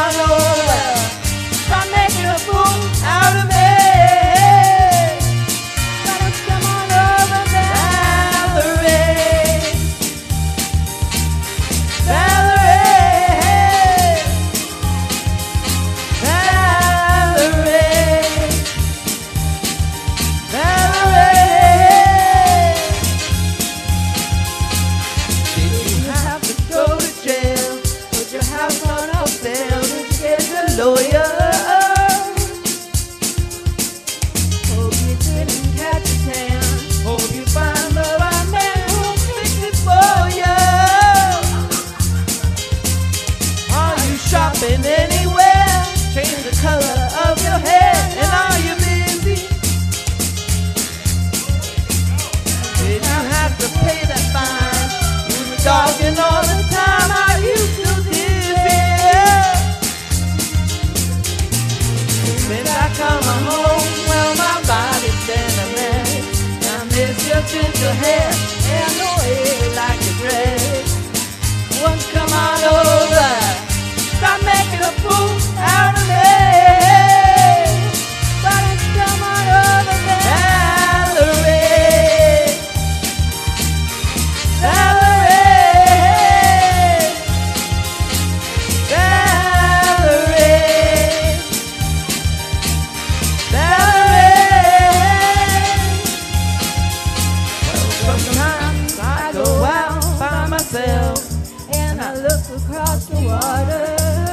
on over. Stop making a fool out of me. Why don't you come on over, Valerie? Valerie, Valerie, Valerie. Did you have to go to jail? Put your house on a sale? Did you get a lawyer? Hope you didn't catch a tan. Hope you find the right man who'll fix it for you. Are you shopping anywhere? Change the color of your hair. And are you busy? Did you have to pay that fine? You were talking all the time. Are you still dizzy? Since I come home, well, my body's been a mess. I miss your ginger hair and the way you like to dress. Won't you come on over? Stop making a fool out of me. Why don't you come on over, Valerie? Valerie, Valerie, Valerie. Well, sometimes I go out by myself and I look across the water,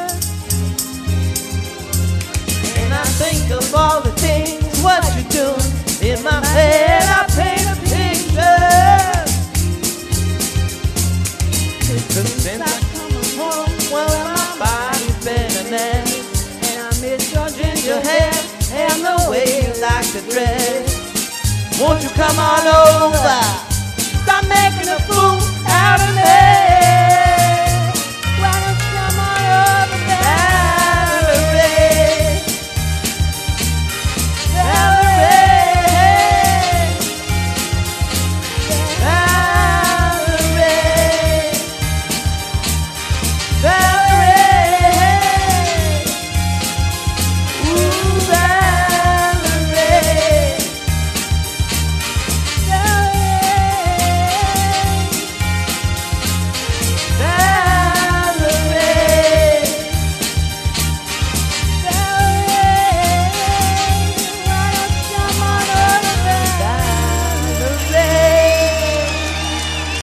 and I think of all the things what you're doing. In my head I paint a picture. Since I come home, well, my body's been a mess, and I miss your ginger hair and the way you like to dress. Won't you come on over? Stop making a fool out of me.